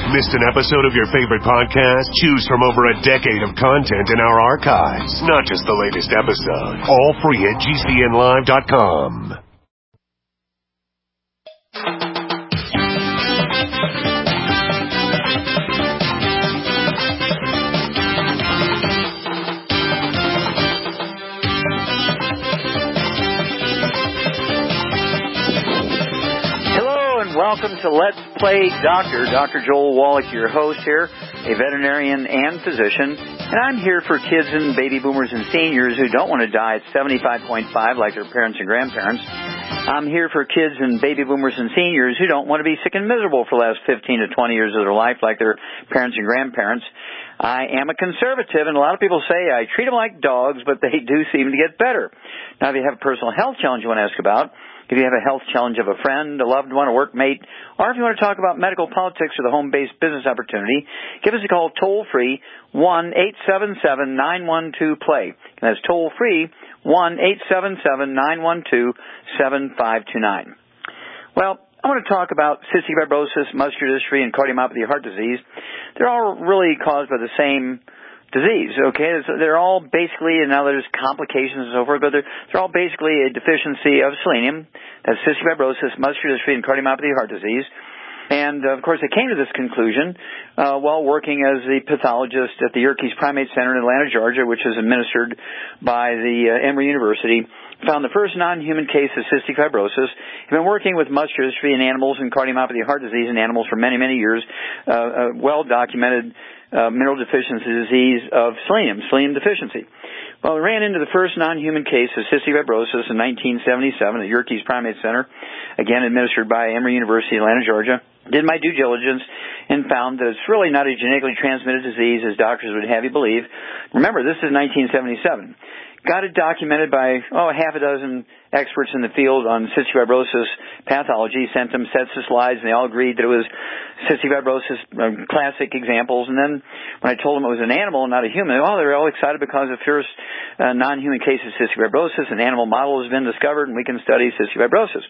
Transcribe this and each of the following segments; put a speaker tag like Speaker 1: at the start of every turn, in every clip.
Speaker 1: Missed an episode of your favorite podcast? Choose from over a decade of content in our archives, not just the latest episode. All free at GCNlive.com.
Speaker 2: Welcome to Let's Play Doctor. Dr. Joel Wallach, your host here, a veterinarian and physician. And I'm here for kids and baby boomers and seniors who don't want to die at 75.5 like their parents and grandparents. I'm here for kids and baby boomers and seniors who don't want to be sick and miserable for the last 15 to 20 years of their life like their parents and grandparents. I am a conservative, and a lot of people say I treat them like dogs, but they do seem to get better. Now, if you have a personal health challenge you want to ask about, if you have a health challenge of a friend, a loved one, a workmate, or if you want to talk about medical politics or the home-based business opportunity, give us a call toll-free, 1-877-912-PLAY. And that's toll-free, 1-877-912-7529. Well, I want to talk about cystic fibrosis, muscular dystrophy, and cardiomyopathy heart disease. They're all really caused by the same disease, okay? They're all basically, and now there's complications and so forth, but they're all basically a deficiency of selenium. That's cystic fibrosis, muscular dystrophy, and cardiomyopathy heart disease. And, of course, I came to this conclusion while working as the pathologist at the Yerkes Primate Center in Atlanta, Georgia, which is administered by the Emory University. Found the first non-human case of cystic fibrosis. I've been working with muscular dystrophy in animals and cardiomyopathy heart disease in animals for many, many years. Well-documented mineral deficiency disease of selenium deficiency. Well, we ran into the first non-human case of cystic fibrosis in 1977 at Yerkes Primate Center, again administered by Emory University, Atlanta, Georgia. Did my due diligence and found that it's really not a genetically transmitted disease as doctors would have you believe. Remember, this is 1977. Got it documented by, half a dozen experts in the field on cystic fibrosis pathology, sent them sets of slides, and they all agreed that it was cystic fibrosis, classic examples. And then when I told them it was an animal and not a human, they're all excited because the first non-human case of cystic fibrosis, an animal model has been discovered, and we can study cystic fibrosis.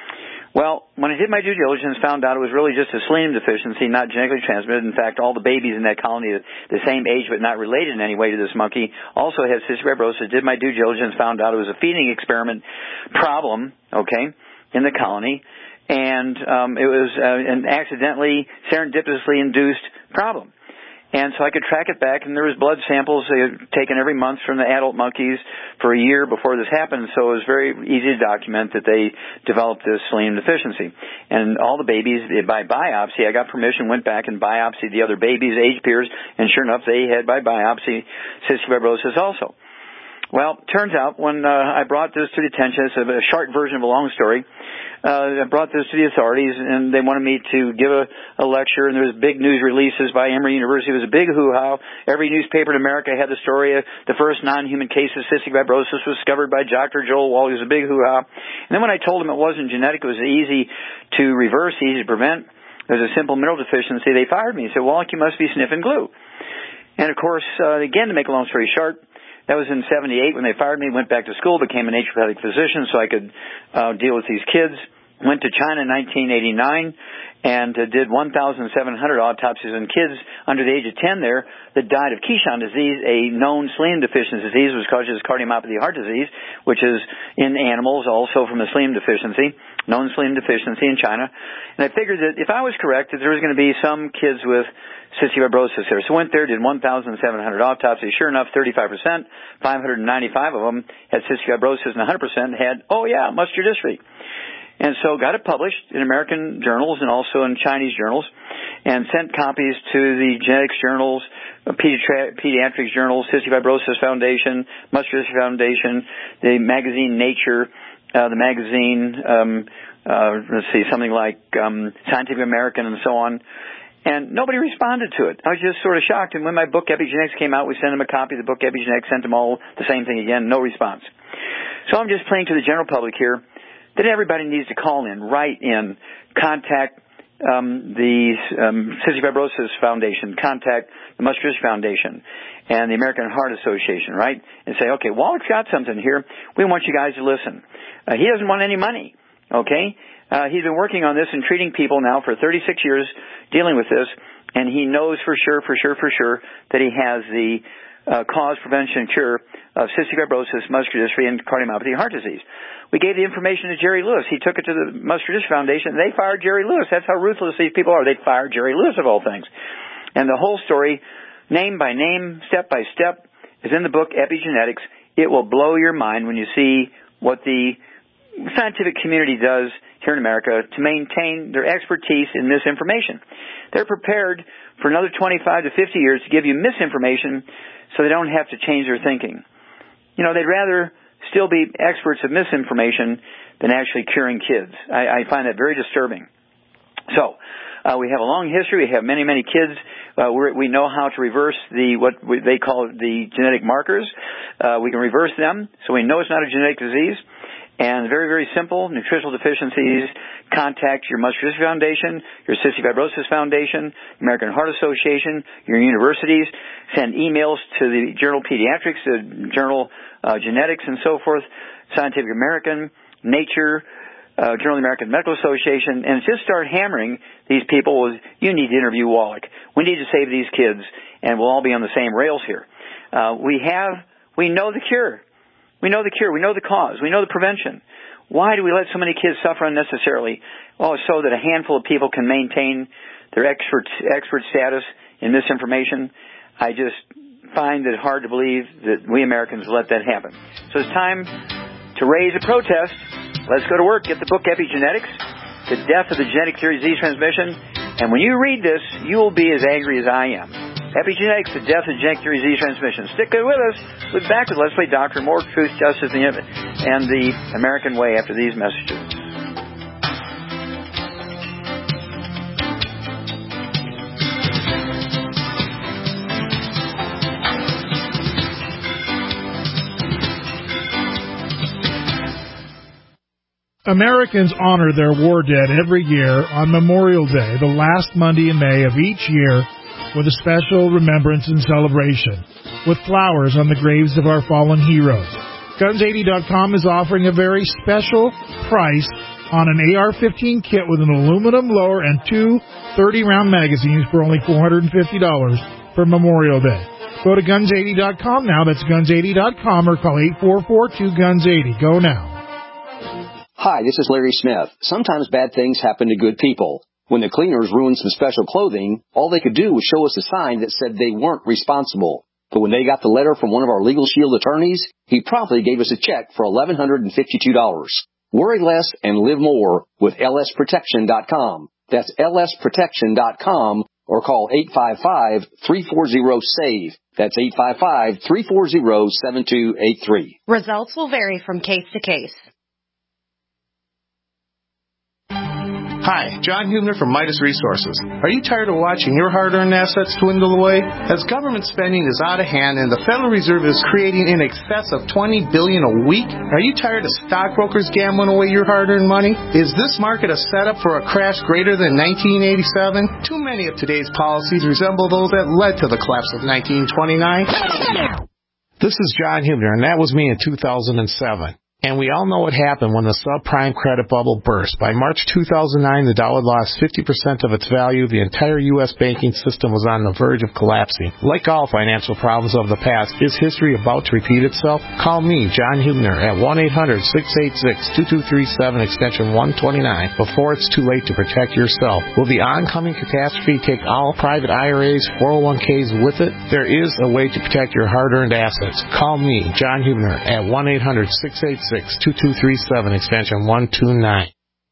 Speaker 2: Well, when I did my due diligence, found out it was really just a selenium deficiency, not genetically transmitted. In fact, all the babies in that colony, the same age but not related in any way to this monkey, also had cystic fibrosis. Did my due diligence, found out it was a feeding experiment problem, in the colony. And it was an accidentally, serendipitously induced problem. And so I could track it back, and there was blood samples taken every month from the adult monkeys for a year before this happened, so it was very easy to document that they developed this selenium deficiency. And all the babies, by biopsy, I got permission, went back and biopsied the other babies, age peers, and sure enough, they had, by biopsy, cystic fibrosis also. Well, turns out when I brought this to the attention, it's a short version of a long story, I brought this to the authorities, and they wanted me to give a lecture, and there was big news releases by Emory University. It was a big hoo-ha. Every newspaper in America had the story of the first non-human case of cystic fibrosis was discovered by Dr. Joel Wallach. It was a big hoo-ha. And then when I told them it wasn't genetic, it was easy to reverse, easy to prevent, it was a simple mineral deficiency, they fired me. They said, Wallach, you must be sniffing glue. And, of course, again, to make a long story short, that was in 78 when they fired me, went back to school, became a naturopathic physician so I could deal with these kids. Went to China in 1989 and did 1,700 autopsies on kids under the age of 10 there that died of Keyshawn disease, a known selenium deficiency disease, which causes cardiomyopathy heart disease, which is in animals also from a selenium deficiency, known selenium deficiency in China. And I figured that if I was correct, that there was going to be some kids with cystic fibrosis there. So went there, did 1,700 autopsies. Sure enough, 35%, 595 of them had cystic fibrosis, and 100% had, muscular dystrophy. And so got it published in American journals and also in Chinese journals, and sent copies to the genetics journals, pediatrics journals, Cystic Fibrosis Foundation, Muscular Dystrophy Foundation, the magazine Nature, the magazine, something like Scientific American and so on. And nobody responded to it. I was just sort of shocked. And when my book Epigenetics came out, we sent them a copy of the book Epigenetics, sent them all the same thing again, no response. So I'm just playing to the general public here that everybody needs to call in, write in, contact the Cystic Fibrosis Foundation, contact the Muscular Dystrophy Foundation and the American Heart Association, right? And say, okay, Wallach's got something here. We want you guys to listen. He doesn't want any money, okay? He's been working on this and treating people now for 36 years, dealing with this. and he knows for sure that he has the cause, prevention, and cure of cystic fibrosis, muscular dystrophy, and cardiomyopathy and heart disease. We gave the information to Jerry Lewis. He took it to the Muscular Dystrophy Foundation. They fired Jerry Lewis. That's how ruthless these people are. They fired Jerry Lewis, of all things. And the whole story, name by name, step by step, is in the book Epigenetics. It will blow your mind when you see what the scientific community does here in America to maintain their expertise in misinformation. They're prepared for another 25 to 50 years to give you misinformation so they don't have to change their thinking. You know, they'd rather still be experts of misinformation than actually curing kids. I find that very disturbing. So, we have a long history. We have many, many kids. We know how to reverse what they call the genetic markers. We can reverse them, so we know it's not a genetic disease. And very, very simple, nutritional deficiencies, contact your Muscular Dystrophy Foundation, your Cystic Fibrosis Foundation, American Heart Association, your universities. Send emails to the Journal of Pediatrics, the Journal Genetics, and so forth, Scientific American, Nature, Journal of the American Medical Association, and just start hammering these people with, you need to interview Wallach. We need to save these kids, and we'll all be on the same rails here. We know the cure. We know the cure. We know the cause. We know the prevention. Why do we let so many kids suffer unnecessarily? Oh, so that a handful of people can maintain their expert status in misinformation. I just find it hard to believe that we Americans let that happen. So it's time to raise a protest. Let's go to work. Get the book Epigenetics, The Death of the Genetic Theory of Disease Transmission. And when you read this, you will be as angry as I am. Epigenetics, The Death of Genetic Theory of Disease Transmission. Stick with us. We'll be back with Let's Play Doctor, more truth, justice, and the American way after these messages.
Speaker 3: Americans honor their war dead every year on Memorial Day, the last Monday in May of each year, with a special remembrance and celebration, with flowers on the graves of our fallen heroes. Guns80.com is offering a very special price on an AR-15 kit with an aluminum lower and two 30-round magazines for only $450 for Memorial Day. Go to Guns80.com now. That's Guns80.com or call 844-2-GUNS80. Go now.
Speaker 4: Hi, this is Larry Smith. Sometimes bad things happen to good people. When the cleaners ruined some special clothing, all they could do was show us a sign that said they weren't responsible. But when they got the letter from one of our Legal Shield attorneys, he promptly gave us a check for $1,152. Worry less and live more with lsprotection.com. That's lsprotection.com or call 855-340-SAVE. That's 855-340-7283.
Speaker 5: Results will vary from case to case.
Speaker 6: Hi, John Hubner from Midas Resources. Are you tired of watching your hard-earned assets dwindle away? As government spending is out of hand and the Federal Reserve is creating in excess of $20 billion a week, are you tired of stockbrokers gambling away your hard-earned money? Is this market a setup for a crash greater than 1987? Too many of today's policies resemble those that led to the collapse of 1929. This is John Hubner, and that was me in 2007. And we all know what happened when the subprime credit bubble burst. By March 2009, the dollar lost 50% of its value. The entire U.S. banking system was on the verge of collapsing. Like all financial problems of the past, is history about to repeat itself? Call me, John Hubner, at 1-800-686-2237, extension 129, before it's too late to protect yourself. Will the oncoming catastrophe take all private IRAs, 401ks with it? There is a way to protect your hard-earned assets. Call me, John Hubner, at 1-800-686-2237, extension 129.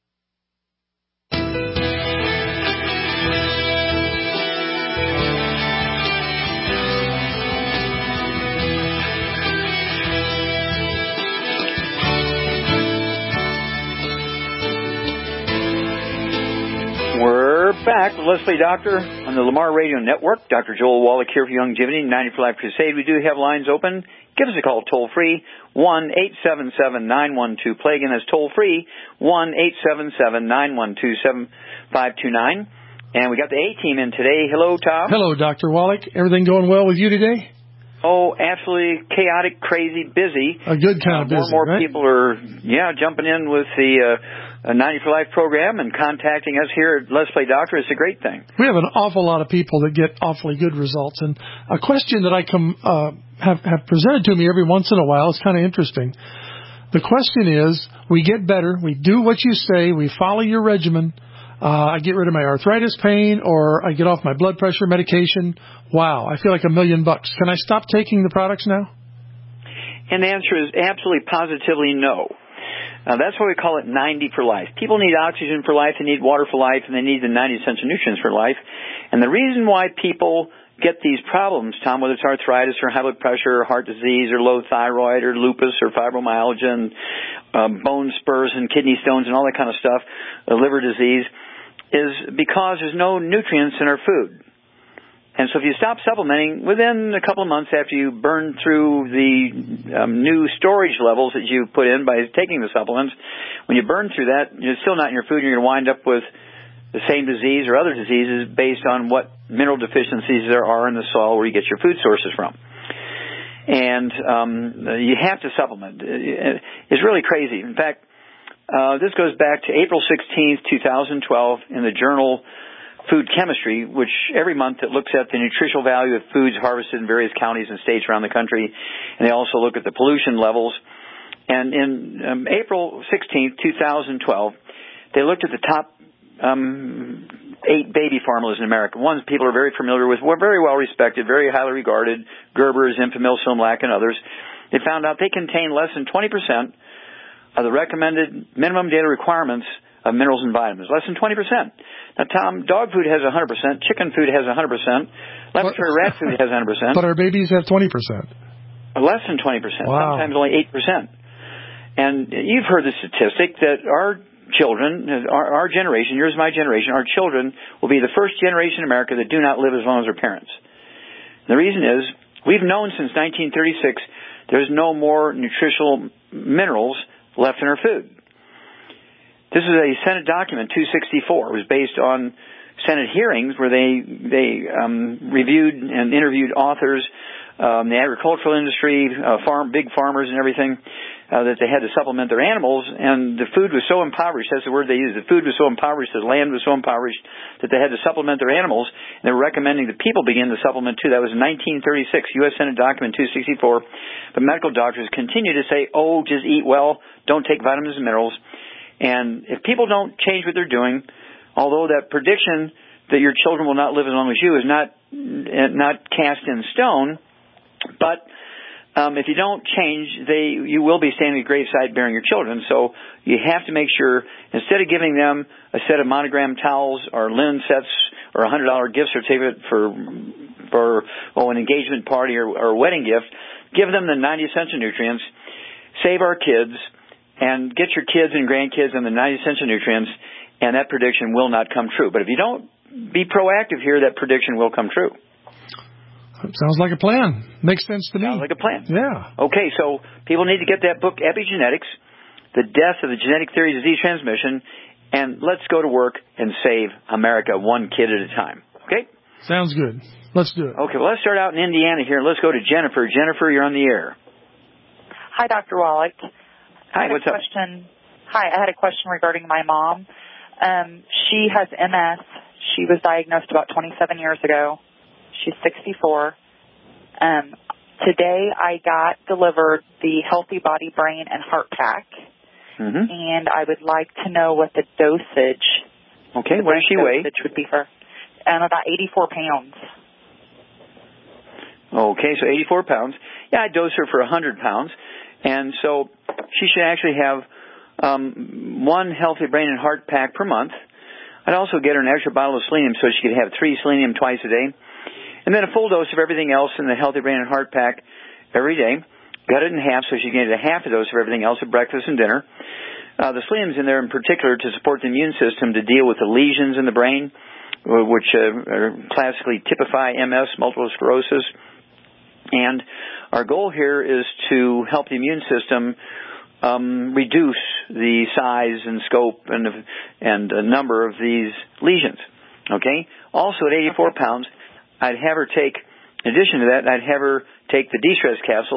Speaker 2: We're back with Let's Play Doctor on the Lamar Radio Network. Dr. Joel Wallach here for Youngevity, 90 for Life Crusade. We do have lines open. Give us a call toll-free, 1-877-912-PLAY. Again, that's toll-free, 1-877-912-7529. And we got the A-team in today. Hello, Tom.
Speaker 3: Hello, Dr. Wallach. Everything going well with you today?
Speaker 2: Oh, absolutely chaotic, crazy, busy.
Speaker 3: A good kind of busy,
Speaker 2: more and more
Speaker 3: right?
Speaker 2: people are, jumping in with the a 90 for Life program and contacting us here at Let's Play Doctor is a great thing.
Speaker 7: We have an awful lot of people that get awfully good results. And a question that I have presented to me every once in a while is kind of interesting. The question is, we get better, we do what you say, we follow your regimen, I get rid of my arthritis pain, or I get off my blood pressure medication. Wow, I feel like $1 million. Can I stop taking the products now?
Speaker 2: And the answer is absolutely, positively no. That's why we call it 90 for life. People need oxygen for life, they need water for life, and they need the 90 essential nutrients for life. And the reason why people get these problems, Tom, whether it's arthritis or high blood pressure or heart disease or low thyroid or lupus or fibromyalgia and bone spurs and kidney stones and all that kind of stuff, liver disease, is because there's no nutrients in our food. And so if you stop supplementing, within a couple of months after you burn through the new storage levels that you put in by taking the supplements, when you burn through that, it's still not in your food, and you're going to wind up with the same disease or other diseases based on what mineral deficiencies there are in the soil where you get your food sources from. And you have to supplement. It's really crazy. In fact, this goes back to April 16th, 2012 in the journal Food Chemistry, which every month it looks at the nutritional value of foods harvested in various counties and states around the country, and they also look at the pollution levels. And in April 16th, 2012, they looked at the top 8 baby formulas in America. Ones people are very familiar with, were very well respected, very highly regarded, Gerber's, Enfamil, Similac, and others. They found out they contain less than 20% of the recommended minimum daily requirements of minerals and vitamins. Less than 20%. Now, Tom, dog food has 100%, chicken food has 100%, laboratory rat food has 100%.
Speaker 7: But our babies have 20%.
Speaker 2: Less than 20%,
Speaker 7: wow.
Speaker 2: Sometimes only 8%. And you've heard the statistic that our children, our generation, yours, my generation, our children will be the first generation in America that do not live as long as their parents. And the reason is, we've known since 1936 there's no more nutritional minerals left in our food. This is a Senate document, 264. It was based on Senate hearings where they reviewed and interviewed authors, the agricultural industry, big farmers and everything, that they had to supplement their animals, and the food was so impoverished, that's the word they used, the food was so impoverished, the land was so impoverished that they had to supplement their animals, and they were recommending that people begin to supplement too. That was in 1936, U.S. Senate document 264. But medical doctors continue to say, oh, just eat well, don't take vitamins and minerals. And if people don't change what they're doing, although that prediction that your children will not live as long as you is not cast in stone, but if you don't change, you will be standing at the graveside bearing your children. So you have to make sure, instead of giving them a set of monogram towels or linen sets or a $100 gift certificate for an engagement party or a wedding gift, give them the 90 essential nutrients, save our kids, and get your kids and grandkids on the 90 essential nutrients, and that prediction will not come true. But if you don't be proactive here, that prediction will come true.
Speaker 7: Sounds like a plan. Makes sense to me.
Speaker 2: Sounds like a plan.
Speaker 7: Yeah.
Speaker 2: Okay, so people need to get that book, Epigenetics, The Death of the Genetic Theory of Disease Transmission, and let's go to work and save America one kid at a time. Okay?
Speaker 7: Sounds good. Let's do it.
Speaker 2: Okay, well, let's start out in Indiana here. Let's go to Jennifer. Jennifer, you're on the air.
Speaker 8: Hi, Dr. Wallach.
Speaker 2: Hi, what's up?
Speaker 8: Hi, I had a question regarding my mom. She has MS. She was diagnosed about 27 years ago. She's 64. Today I got delivered the Healthy Body, Brain, and Heart Pack, and I would like to know what the dosage.
Speaker 2: Okay, what does she weigh?
Speaker 8: Would be for about 84 pounds.
Speaker 2: Okay, so 84 pounds. Yeah, I dose her for 100 pounds, and so she should actually have one Healthy Brain and Heart Pack per month. I'd also get her an extra bottle of selenium so she could have 3 selenium twice a day. And then a full dose of everything else in the Healthy Brain and Heart Pack every day. Cut it in half so she can get a half a dose of everything else at breakfast and dinner. The selenium's in there in particular to support the immune system to deal with the lesions in the brain, which classically typify MS, multiple sclerosis. And our goal here is to help the immune system reduce the size and scope and the number of these lesions. Okay? Also at 84 pounds, I'd have her take, in addition to that, I'd have her take the de-stress capsules.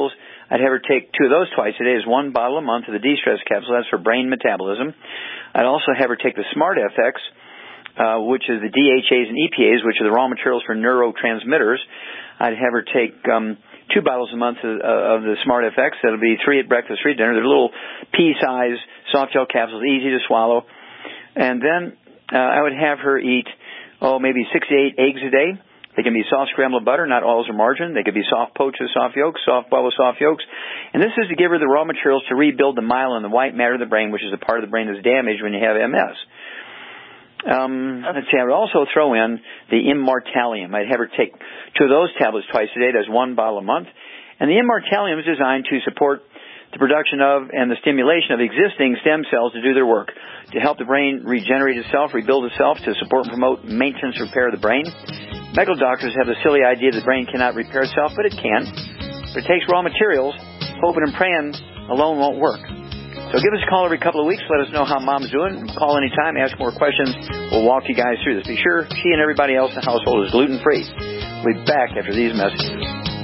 Speaker 2: I'd have her take 2 of those twice a day as 1 bottle a month of the de-stress capsule. That's for brain metabolism. I'd also have her take the Smart FX, which is the DHAs and EPAs, which are the raw materials for neurotransmitters. I'd have her take 2 bottles a month of the Smart FX. That'll be 3 at breakfast, 3 at dinner. They're little pea-sized soft gel capsules, easy to swallow. And then I would have her eat, maybe 6 to 8 eggs a day. They can be soft scrambled butter, not oils or margarine. They could be soft poached with soft yolks, soft boiled with soft yolks. And this is to give her the raw materials to rebuild the myelin, the white matter of the brain, which is a part of the brain that's damaged when you have MS. Let's see, I would also throw in the Immortalium. I'd have her take 2 of those tablets twice a day. That's 1 bottle a month. And the Immortalium is designed to support the production of and the stimulation of existing stem cells to do their work, to help the brain regenerate itself, rebuild itself, to support and promote maintenance and repair of the brain. Medical doctors have the silly idea that the brain cannot repair itself, but it can. But it takes raw materials. Hoping and praying alone won't work. So give us a call every couple of weeks. Let us know how Mom's doing. Call anytime. Ask more questions. We'll walk you guys through this. Be sure she and everybody else in the household is gluten-free. We'll be back after these messages.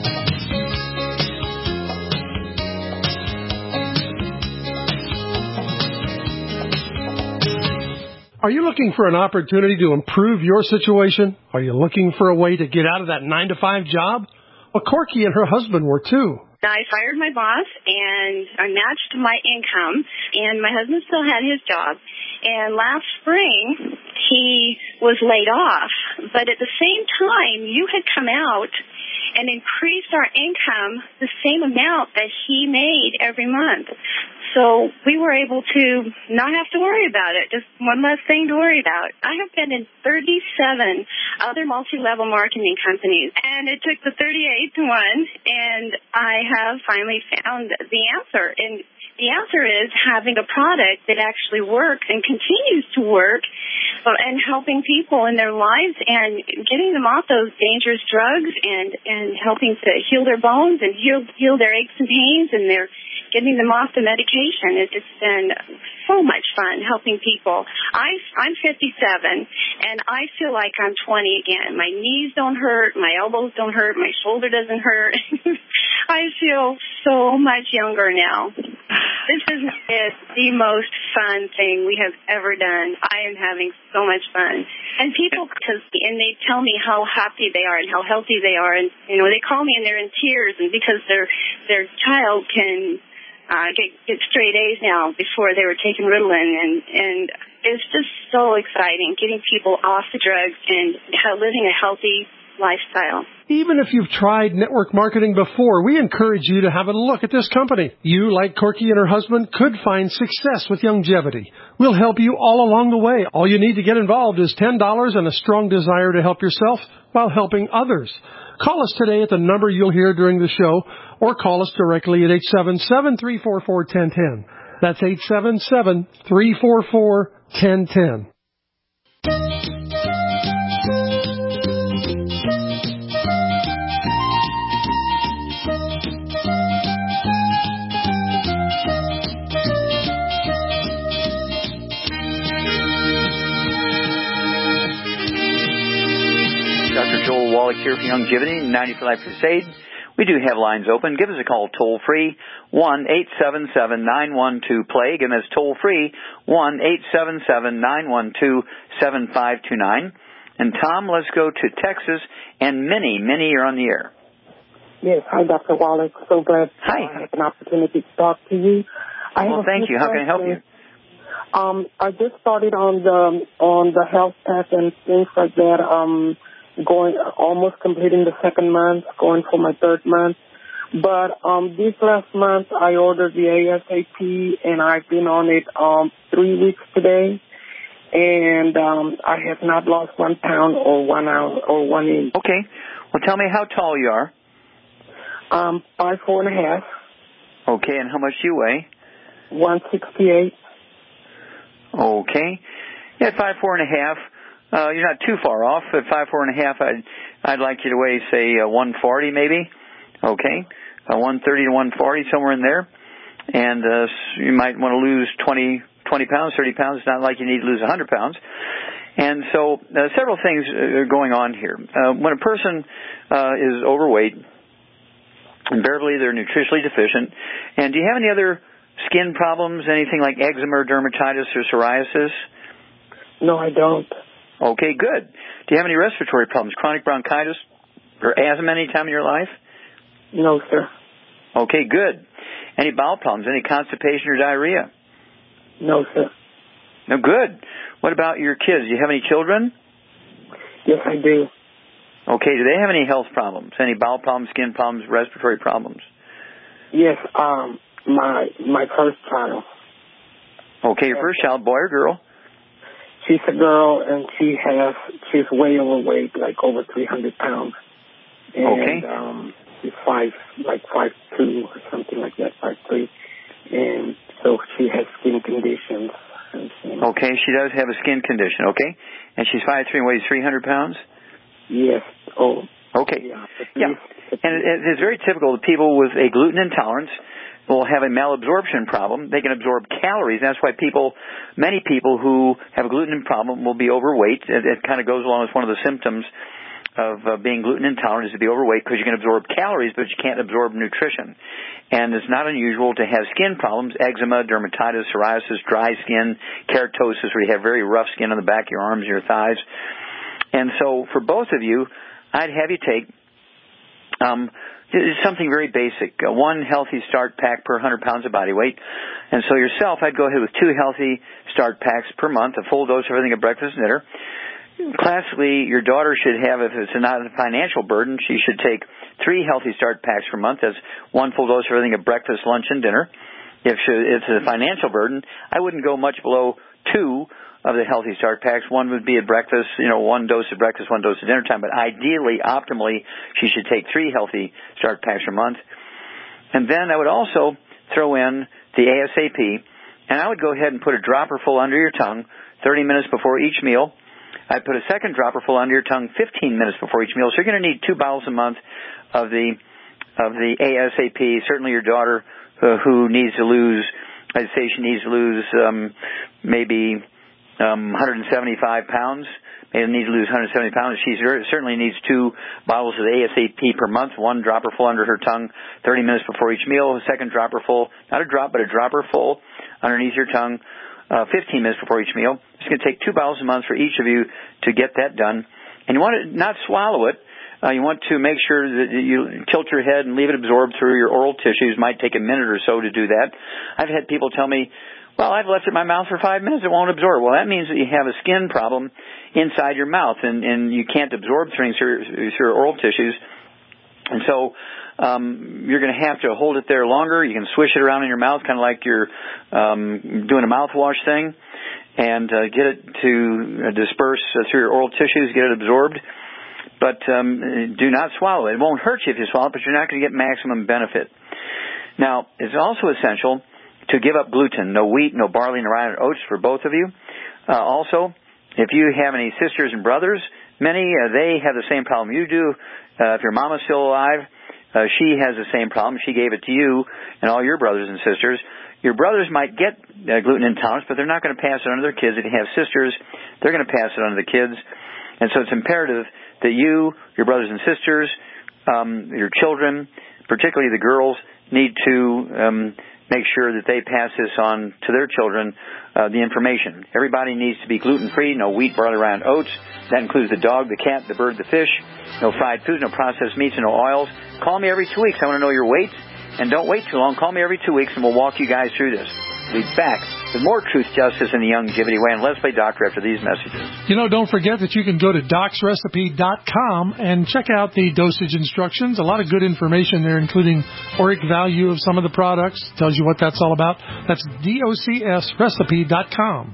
Speaker 9: Are you looking for an opportunity to improve your situation? Are you looking for a way to get out of that 9-to-5 job? Well, Corky and her husband were too.
Speaker 10: I fired my boss, and I matched my income, and my husband still had his job. And last spring, he was laid off. But at the same time, you had come out and increased our income the same amount that he made every month. So we were able to not have to worry about it, just one less thing to worry about. I have been in 37 other multi-level marketing companies, and it took the 38th one, and I have finally found the answer. And the answer is having a product that actually works and continues to work, and helping people in their lives and getting them off those dangerous drugs and helping to heal their bones and heal their aches and pains, and they're getting them off the medication. It's been so much fun helping people. I'm 57, and I feel like I'm 20 again. My knees don't hurt, my elbows don't hurt, my shoulder doesn't hurt. I feel so much younger now. This is the most fun thing we have ever done. I am having so much fun. And people, and they tell me how happy they are and how healthy they are. And, they call me and they're in tears, and because their child can get straight A's now. Before they were taking Ritalin, and it's just so exciting getting people off the drugs and living a healthy lifestyle.
Speaker 9: Even if you've tried network marketing before, we encourage you to have a look at this company. You, like Corky and her husband, could find success with longevity. We'll help you all along the way. All you need to get involved is $10 and a strong desire to help yourself while helping others. Call us today at the number you'll hear during the show, or call us directly at 877-344-1010. That's 877-344-1010.
Speaker 2: Dr. Joel Wallach here for Longevity, 90 for Life Crusade. We do have lines open. Give us a call toll-free, 1-877-912-PLAGUE, and that's toll-free, 1-877-912-7529. And Tom, let's go to Texas, and Minnie. Minnie, you're on the air.
Speaker 11: Yes, hi, Dr. Wallach. So glad I have an opportunity to talk to you.
Speaker 2: Thank you. How can I help you?
Speaker 11: I just started on the health pack and things like that. Almost completing the second month, going for my third month. But this last month, I ordered the ASAP, and I've been on it 3 weeks today, and I have not lost 1 pound or 1 ounce or 1 inch.
Speaker 2: Okay. Well, tell me how tall you are.
Speaker 11: 5'4.5".
Speaker 2: Okay, and how much do you weigh?
Speaker 11: 168.
Speaker 2: Okay. Yeah, 5'4.5". You're not too far off. At 5'4.5", I'd like you to weigh, say, 140 maybe. Okay, 130 to 140, somewhere in there. And you might want to lose 20 pounds, 30 pounds. It's not like you need to lose 100 pounds. And so several things are going on here. When a person is overweight, Invariably, they're nutritionally deficient. And do you have any other skin problems, anything like eczema or dermatitis or psoriasis?
Speaker 11: No, I don't.
Speaker 2: Okay, good. Do you have any respiratory problems, chronic bronchitis or asthma any time in your life?
Speaker 11: No, sir.
Speaker 2: Okay, good. Any bowel problems, any constipation or diarrhea?
Speaker 11: No, sir.
Speaker 2: No, good. What about your kids? Do you have any children?
Speaker 11: Yes, I do.
Speaker 2: Okay, do they have any health problems? Any bowel problems, skin problems, respiratory problems?
Speaker 11: Yes, my first child.
Speaker 2: Okay, your first child, boy or girl?
Speaker 11: She's a girl, and she's way overweight, like over 300 pounds. And,
Speaker 2: okay.
Speaker 11: She's 5'2" or something like that, 5'3". And so she has skin conditions.
Speaker 2: Okay, she does have a skin condition, okay? And she's 5'3" and weighs 300 pounds?
Speaker 11: Yes. Oh.
Speaker 2: Okay. Yeah. And it's very typical that people with a gluten intolerance will have a malabsorption problem. They can absorb calories. That's why many people who have a gluten problem will be overweight. It kind of goes along with one of the symptoms of being gluten intolerant is to be overweight because you can absorb calories, but you can't absorb nutrition. And it's not unusual to have skin problems, eczema, dermatitis, psoriasis, dry skin, keratosis, where you have very rough skin on the back of your arms and your thighs. And so for both of you, I'd have you take something very basic, one Healthy Start pack per 100 pounds of body weight. And so yourself, I'd go ahead with 2 Healthy Start packs per month, a full dose of everything at breakfast and dinner. Classically, your daughter should have, if it's not a financial burden, she should take 3 Healthy Start packs per month. That's 1 full dose of everything at breakfast, lunch, and dinner. If it's a financial burden, I wouldn't go much below 2 of the Healthy Start packs. 1 would be at breakfast, 1 dose at breakfast, 1 dose at dinner time. But ideally, optimally, she should take 3 Healthy Start packs per month. And then I would also throw in the ASAP, and I would go ahead and put a dropper full under your tongue 30 minutes before each meal. I'd put a second dropper full under your tongue 15 minutes before each meal. So you're going to need 2 bottles a month of the ASAP. Certainly your daughter who needs to lose, I'd say she needs to lose maybe 175 pounds. Maybe needs to lose 170 pounds. She certainly needs 2 bottles of ASAP per month, 1 dropper full under her tongue 30 minutes before each meal, a second dropper full, not a drop, but a dropper full underneath your tongue 15 minutes before each meal. It's going to take 2 bottles a month for each of you to get that done. And you want to not swallow it. You want to make sure that you tilt your head and leave it absorbed through your oral tissues. It might take a minute or so to do that. I've had people tell me, well, I've left it in my mouth for 5 minutes. It won't absorb. Well, that means that you have a skin problem inside your mouth, and you can't absorb things through your oral tissues. And so you're going to have to hold it there longer. You can swish it around in your mouth, kind of like you're doing a mouthwash thing, and get it to disperse through your oral tissues, get it absorbed. But do not swallow it. It won't hurt you if you swallow it, but you're not going to get maximum benefit. Now, it's also essential to give up gluten. No wheat, no barley, no rye, or oats for both of you. Also, if you have any sisters and brothers, many, they have the same problem you do. If your mama's still alive, she has the same problem. She gave it to you and all your brothers and sisters. Your brothers might get gluten intolerance, but they're not going to pass it on to their kids. If you have sisters, they're going to pass it on to the kids. And so it's imperative that you, your brothers and sisters, your children, particularly the girls, need to make sure that they pass this on to their children, the information. Everybody needs to be gluten-free, no wheat, barley, rye, and oats. That includes the dog, the cat, the bird, the fish. No fried foods, no processed meats, and no oils. Call me every 2 weeks. I want to know your weight. And don't wait too long. Call me every 2 weeks, and we'll walk you guys through this. We'll be back with more Truth, Justice, and the Youngevity Way. And let's play doctor after these messages.
Speaker 7: Don't forget that you can go to docsrecipe.com and check out the dosage instructions. A lot of good information there, including ORAC value of some of the products. Tells you what that's all about. That's docsrecipe.com.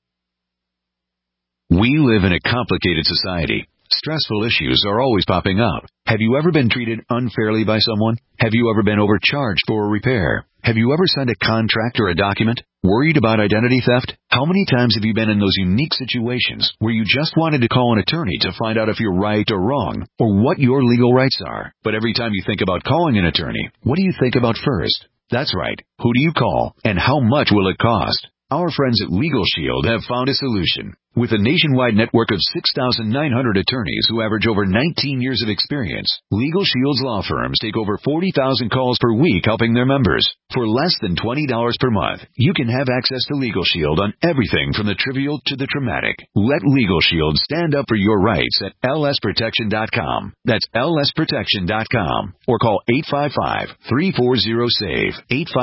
Speaker 12: We live in a complicated society. Stressful issues are always popping up. Have you ever been treated unfairly by someone? Have you ever been overcharged for a repair? Have you ever signed a contract or a document? Worried about identity theft? How many times have you been in those unique situations where you just wanted to call an attorney to find out if you're right or wrong, or what your legal rights are? But every time you think about calling an attorney, what do you think about first? That's right. Who do you call, and how much will it cost? Our friends at Legal Shield have found a solution. With a nationwide network of 6,900 attorneys who average over 19 years of experience, Legal Shield's law firms take over 40,000 calls per week helping their members. For less than $20 per month, you can have access to Legal Shield on everything from the trivial to the traumatic. Let Legal Shield stand up for your rights at lsprotection.com. That's lsprotection.com. Or call 855-340-SAVE,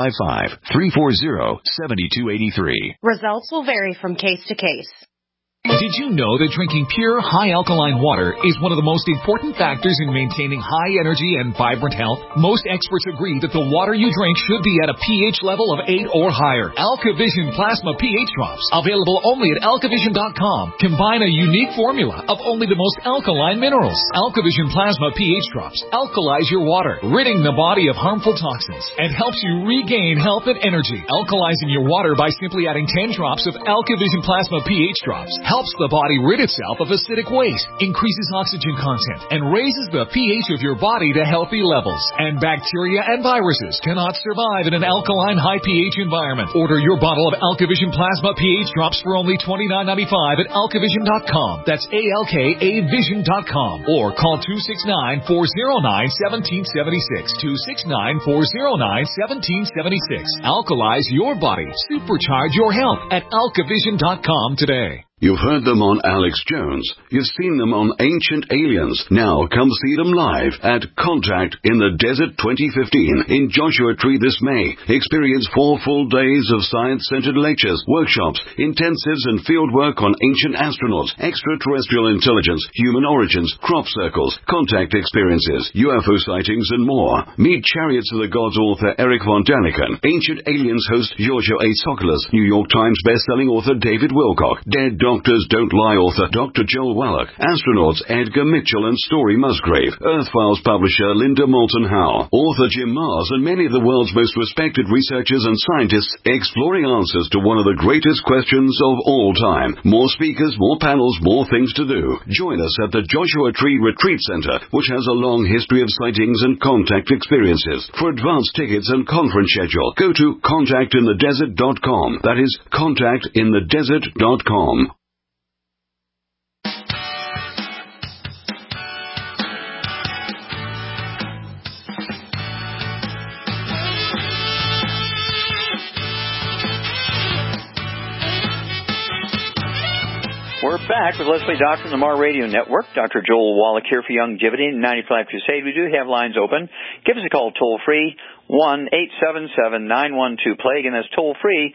Speaker 12: 855-340-7283.
Speaker 5: Results will vary from case to case.
Speaker 13: Did you know that drinking pure, high alkaline water is one of the most important factors in maintaining high energy and vibrant health? Most experts agree that the water you drink should be at a pH level of 8 or higher. AlkaVision Plasma pH Drops, available only at alkavision.com, combine a unique formula of only the most alkaline minerals. AlkaVision Plasma pH Drops alkalize your water, ridding the body of harmful toxins, and helps you regain health and energy. Alkalizing your water by simply adding 10 drops of AlkaVision Plasma pH Drops helps the body rid itself of acidic waste, increases oxygen content, and raises the pH of your body to healthy levels. And bacteria and viruses cannot survive in an alkaline high pH environment. Order your bottle of AlkaVision Plasma pH Drops for only $29.95 at alkavision.com. That's ALKAvision.com. Or call 269-409-1776. 269-409-1776. Alkalize your body. Supercharge your health at alkavision.com today.
Speaker 14: You've heard them on Alex Jones. You've seen them on Ancient Aliens. Now come see them live at Contact in the Desert 2015 in Joshua Tree this May. Experience 4 full days of science-centered lectures, workshops, intensives, and field work on ancient astronauts, extraterrestrial intelligence, human origins, crop circles, contact experiences, UFO sightings, and more. Meet Chariots of the Gods author Eric von Daniken, Ancient Aliens host Giorgio A. Tsoukalos, New York Times bestselling author David Wilcock, Dead Doctors Don't Lie author Dr. Joel Wallach, astronauts Edgar Mitchell and Story Musgrave, Earth Files publisher Linda Moulton Howe, author Jim Mars, and many of the world's most respected researchers and scientists exploring answers to one of the greatest questions of all time. More speakers, more panels, more things to do. Join us at the Joshua Tree Retreat Center, which has a long history of sightings and contact experiences. For advance tickets and conference schedule, go to contactinthedesert.com. That is contactinthedesert.com.
Speaker 2: We're back with Leslie Doctor on the Mar Radio Network. Dr. Joel Wallach here for Longevity and 95 Crusade. We do have lines open. Give us a call toll-free, 1-877-912-PLAY. Again, that's toll-free,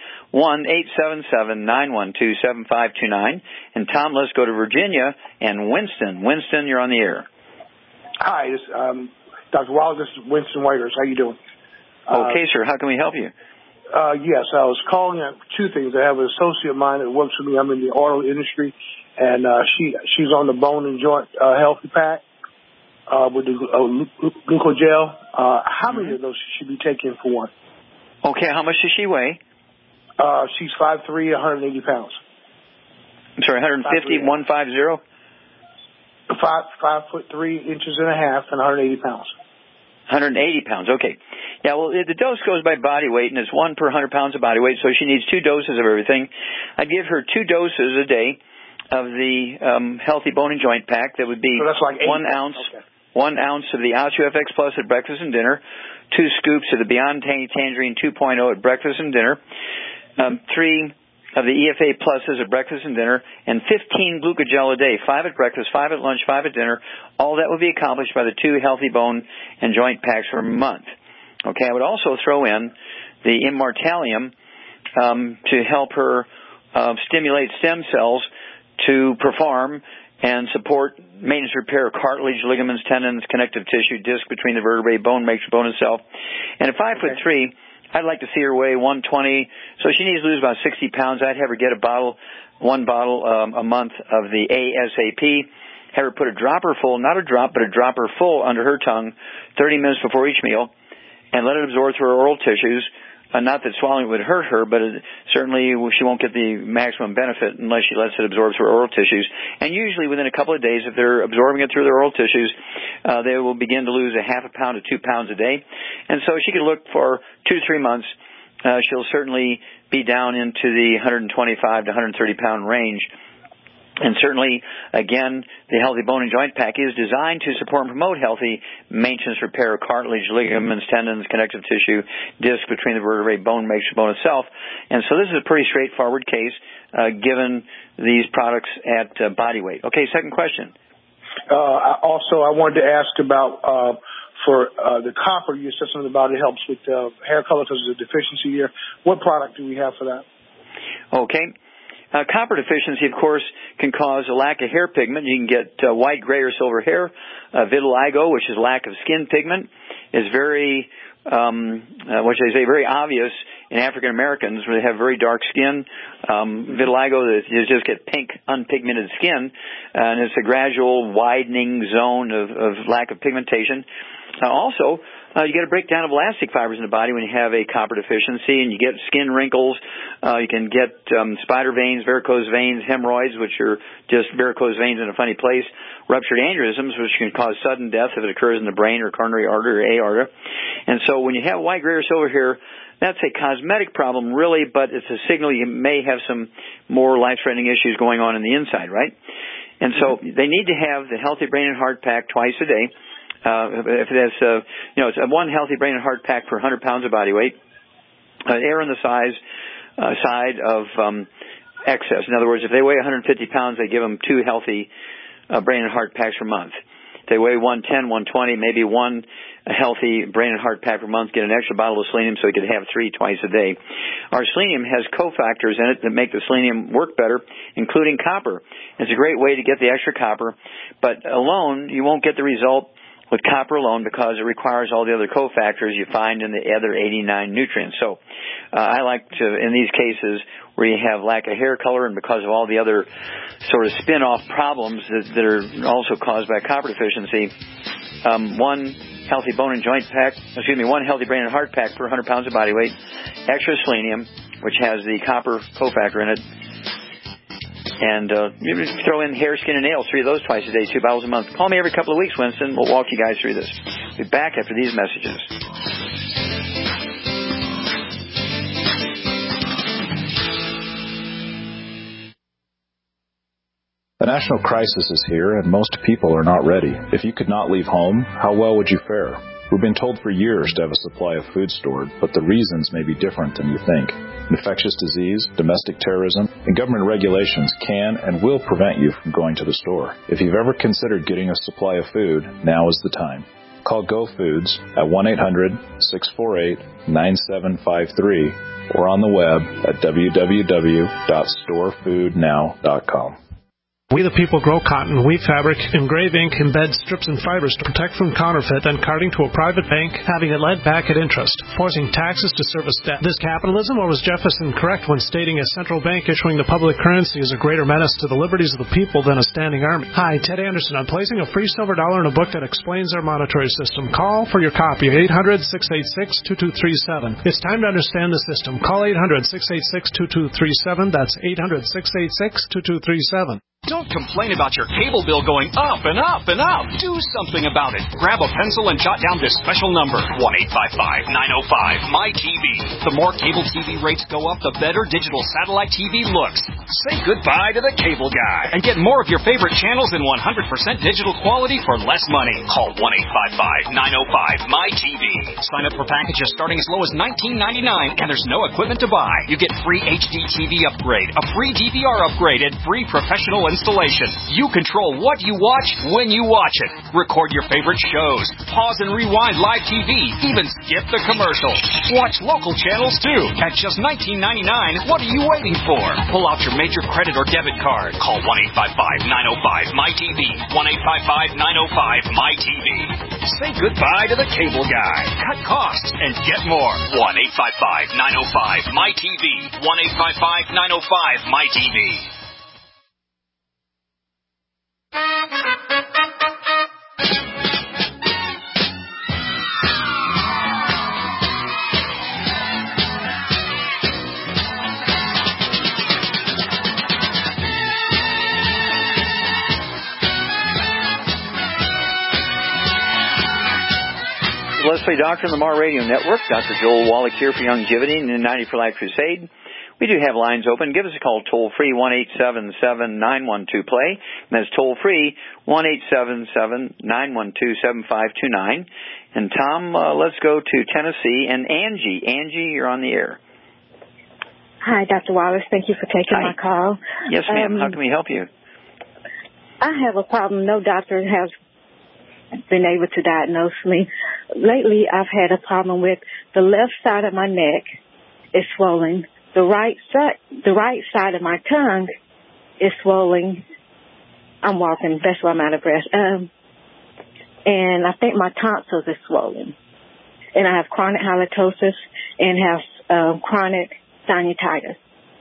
Speaker 2: 1-877-912-7529. And Tom, let's go to Virginia and Winston. Winston, you're on the air.
Speaker 15: Hi, Dr. Wallach. This is Winston Waiters. How you doing?
Speaker 2: Okay, sir. How can we help you?
Speaker 15: Yes, I was calling at 2 things. I have an associate of mine that works with me. I'm in the auto industry, and she's on the Bone and Joint Healthy Pack with the glucogel. How many of those should she be taking for one?
Speaker 2: Okay, how much does she weigh?
Speaker 15: She's 5'3", 180 pounds.
Speaker 2: I'm sorry, 150, 150?
Speaker 15: 5'3" inches and a half, and 180 pounds.
Speaker 2: 180 pounds, okay. Yeah, well, the dose goes by body weight, and it's 1 per 100 pounds of body weight, so she needs 2 doses of everything. I'd give her 2 doses a day of the Healthy Bone and Joint Pack. That would be
Speaker 15: so that's like
Speaker 2: 1 ounce, okay. 1 ounce of the OsteoFX Plus at breakfast and dinner, 2 scoops of the Beyond Tangerine 2.0 at breakfast and dinner, 3 of the EFA Pluses at breakfast and dinner, and 15 glucogel a day, 5 at breakfast, 5 at lunch, 5 at dinner. All that would be accomplished by the 2 Healthy Bone and Joint Packs for a month. Okay, I would also throw in the Immortalium to help her stimulate stem cells to perform and support maintenance repair of cartilage, ligaments, tendons, connective tissue, disc between the vertebrae, bone matrix, bone itself. And at 5'3", I'd like to see her weigh 120. So she needs to lose about 60 pounds. I'd have her get one bottle a month of the ASAP. Have her put a dropper full, not a drop, but a dropper full under her tongue 30 minutes before each meal, and let it absorb through her oral tissues. Not that swallowing would hurt her, but certainly she won't get the maximum benefit unless she lets it absorb through her oral tissues. And usually within a couple of days, if they're absorbing it through their oral tissues, they will begin to lose a half a pound to 2 pounds a day. And so she could look for 2 to 3 months. She'll certainly be down into the 125 to 130 pound range. And certainly, again, the Healthy Bone and Joint Pack is designed to support and promote healthy maintenance, repair of cartilage, ligaments, tendons, connective tissue, disc between the vertebrae, bone makes the bone itself. And so this is a pretty straightforward case, given these products at body weight. Okay, second question.
Speaker 15: Also, I wanted to ask about for the copper. You said something about it helps with hair color because there's a deficiency here. What product do we have for that?
Speaker 2: Okay. Copper deficiency, of course, can cause a lack of hair pigment. You can get white, gray, or silver hair. Vitiligo, which is lack of skin pigment, is very, very obvious in African Americans where they have very dark skin. Vitiligo, you just get pink, unpigmented skin, and it's a gradual widening zone of lack of pigmentation. Also, you get a breakdown of elastic fibers in the body when you have a copper deficiency, and you get skin wrinkles. You can get spider veins, varicose veins, hemorrhoids, which are just varicose veins in a funny place, ruptured aneurysms, which can cause sudden death if it occurs in the brain or coronary artery or aorta. And so when you have white, gray, or silver hair, that's a cosmetic problem, really, but it's a signal you may have some more life-threatening issues going on in the inside, right? And so they need to have the Healthy Brain and Heart Pack twice a day. If that's, it's one Healthy Brain and Heart Pack per 100 pounds of body weight. Err on the side of excess. In other words, if they weigh 150 pounds, they give them 2 Healthy Brain and Heart Packs per month. If they weigh 110, 120, maybe one Healthy Brain and Heart Pack per month, get an extra bottle of selenium so you could have 3 twice a day. Our selenium has cofactors in it that make the selenium work better, including copper. It's a great way to get the extra copper, but alone you won't get the result with copper alone because it requires all the other cofactors you find in the other 89 nutrients. So I like to, in these cases where you have lack of hair color and because of all the other sort of spin-off problems that are also caused by copper deficiency, one Healthy Bone and Joint Pack, one Healthy Brain and Heart Pack per 100 pounds of body weight, extra selenium, which has the copper cofactor in it, and you throw in hair, skin, and nails, 3 of those twice a day, 2 bottles a month. Call me every couple of weeks, Winston. We'll walk you guys through this. We'll be back after these messages.
Speaker 16: The national crisis is here, and most people are not ready. If you could not leave home, how well would you fare? We've been told for years to have a supply of food stored, but the reasons may be different than you think. Infectious disease, domestic terrorism, and government regulations can and will prevent you from going to the store. If you've ever considered getting a supply of food, now is the time. Call Go Foods at 1-800-648-9753 or on the web at www.storefoodnow.com.
Speaker 9: We the people grow cotton, weave fabric, engrave ink, embed strips and fibers to protect from counterfeit, then carting to a private bank, having it lent back at interest, forcing taxes to service debt. This capitalism, or was Jefferson correct when stating a central bank issuing the public currency is a greater menace to the liberties of the people than a standing army? Hi, Ted Anderson. I'm placing a free silver dollar in a book that explains our monetary system. Call for your copy, 800-686-2237. It's time to understand the system. Call 800-686-2237. That's 800-686-2237.
Speaker 17: Don't complain about your cable bill going up and up and up. Do something about it. Grab a pencil and jot down this special number, 1-855-905-MY-TV. The more cable TV rates go up, the better digital satellite TV looks. Say goodbye to the cable guy and get more of your favorite channels in 100% digital quality for less money. Call 1-855-905-MY-TV. Sign up for packages starting as low as $19.99, and there's no equipment to buy. You get free HD TV upgrade, a free DVR upgrade, and free professional installation. You control what you watch when you watch it. Record your favorite shows. Pause and rewind live TV. Even skip the commercials. Watch local channels too. At just $19.99, what are you waiting for? Pull out your major credit or debit card. Call 1-855-905-MY-TV. 1-855-905-MY-TV. Say goodbye to the cable guy. Cut costs and get more. 1-855-905-MY-TV. 1-855-905-MY-TV.
Speaker 2: Leslie Doctor on the Mar Radio Network. Dr. Joel Wallach here for Longevity and the 90 for Life Crusade. We do have lines open. Give us a call toll-free, 1-877-912-PLAY. And that's toll-free, 1-877-912-7529. And, Tom, let's go to Tennessee. And Angie. Angie, you're on the air.
Speaker 18: Hi, Dr. Wallace. Thank you for taking my call.
Speaker 2: Yes, ma'am. How can we help you?
Speaker 18: I have a problem. No doctor has been able to diagnose me. Lately, I've had a problem with the left side of my neck is swollen. The right side of my tongue is swollen. I'm walking. That's why I'm out of breath. And I think my tonsils are swollen. And I have chronic halitosis and have chronic sinusitis.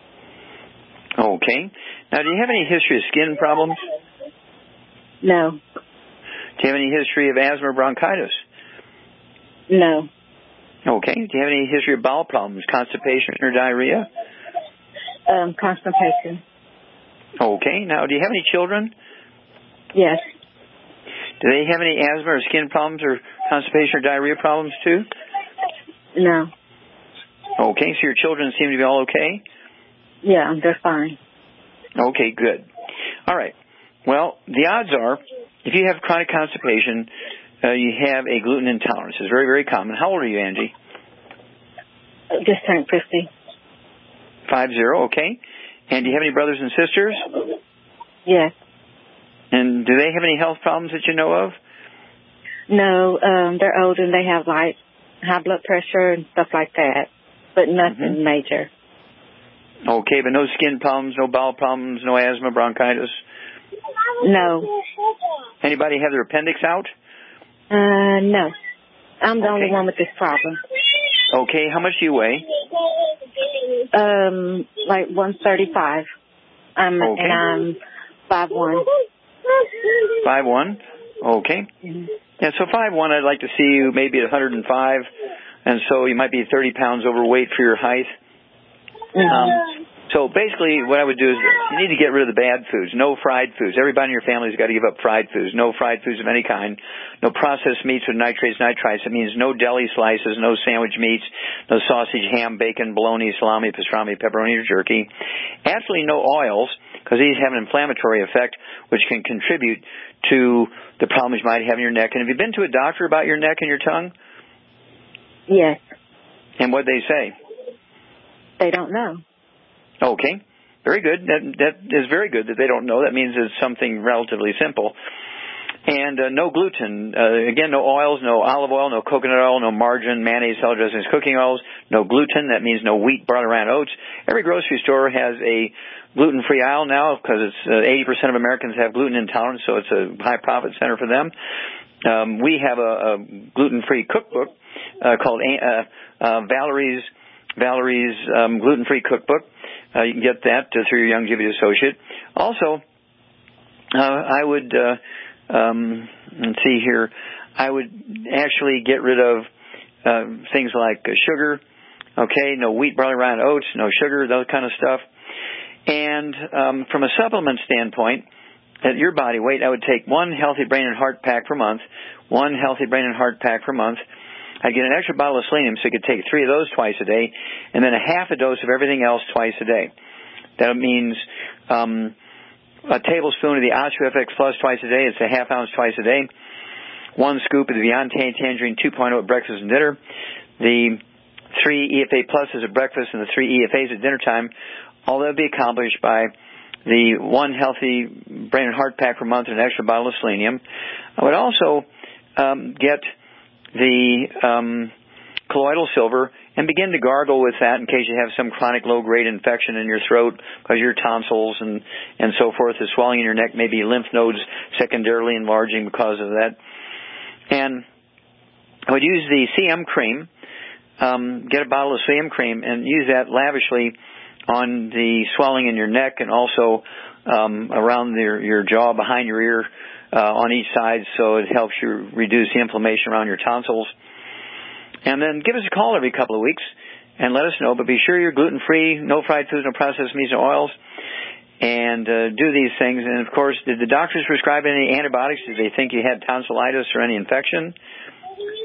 Speaker 2: Okay. Now, do you have any history of skin problems?
Speaker 18: No.
Speaker 2: Do you have any history of asthma or bronchitis?
Speaker 18: No.
Speaker 2: Okay. Do you have any history of bowel problems, constipation or diarrhea?
Speaker 18: Constipation.
Speaker 2: Okay. Now, do you have any children?
Speaker 18: Yes.
Speaker 2: Do they have any asthma or skin problems or constipation or diarrhea problems too?
Speaker 18: No.
Speaker 2: Okay. So your children seem to be all okay?
Speaker 18: Yeah, they're fine.
Speaker 2: Okay, good. All right. Well, the odds are, if you have chronic constipation, you have a gluten intolerance. It's very, very common. How old are you, Angie?
Speaker 18: Just turned 50.
Speaker 2: 50, okay. And do you have any brothers and sisters?
Speaker 18: Yes.
Speaker 2: And do they have any health problems that you know of?
Speaker 18: No, they're older and they have like high blood pressure and stuff like that, but nothing major.
Speaker 2: Okay, but no skin problems, no bowel problems, no asthma, bronchitis?
Speaker 18: No.
Speaker 2: Anybody have their appendix out?
Speaker 18: No. I'm the only one with this problem.
Speaker 2: Okay, how much do you weigh?
Speaker 18: Like 135. And I'm 5'1".
Speaker 2: 5'1"? Okay. Yeah, so 5'1", I'd like to see you maybe at 105, and so you might be 30 pounds overweight for your height. So basically what I would do is you need to get rid of the bad foods. No fried foods. Everybody in your family has got to give up fried foods. No fried foods of any kind. No processed meats with nitrates, nitrites. It means no deli slices, no sandwich meats, no sausage, ham, bacon, bologna, salami, pastrami, pepperoni, or jerky. Absolutely no oils, because these have an inflammatory effect which can contribute to the problems you might have in your neck. And have you been to a doctor about your neck and your tongue?
Speaker 18: Yes.
Speaker 2: And what'd they say?
Speaker 18: They don't know.
Speaker 2: Okay. Very good. That is very good that they don't know. That means it's something relatively simple. And no gluten. Again, no oils, no olive oil, no coconut oil, no margarine, mayonnaise, salad dressings, cooking oils. No gluten. That means no wheat, barley, rye, and oats. Every grocery store has a gluten-free aisle now because it's 80% of Americans have gluten intolerance, so it's a high-profit center for them. We have a gluten-free cookbook called Valerie's gluten-free cookbook. You can get that through your Youngevity associate. Also, I would, let's see here, I would actually get rid of things like sugar, okay, no wheat, barley, rye, and oats, no sugar, those kind of stuff. And from a supplement standpoint, at your body weight, I would take one healthy brain and heart pack per month, one healthy brain and heart pack per month. I'd get an extra bottle of selenium, so you could take 3 of those twice a day, and then a half a dose of everything else twice a day. That means a tablespoon of the OsteoFX Plus twice a day. It's a half ounce twice a day. 1 scoop of the Viante Tangerine 2.0 at breakfast and dinner. The 3 EFA Pluses at breakfast and the 3 EFAs at dinner time. All that would be accomplished by the 1 healthy brain and heart pack per month and an extra bottle of selenium. I would also get the colloidal silver and begin to gargle with that in case you have some chronic low-grade infection in your throat because your tonsils and so forth, the swelling in your neck, maybe lymph nodes secondarily enlarging because of that. And I would use the CM cream, get a bottle of CM cream and use that lavishly on the swelling in your neck and also around your jaw, behind your ear, on each side, so it helps you reduce the inflammation around your tonsils. And then give us a call every couple of weeks and let us know, but be sure you're gluten-free, no fried foods, no processed meats, no oils, and do these things. And, of course, did the doctors prescribe any antibiotics? Did they think you had tonsillitis or any infection?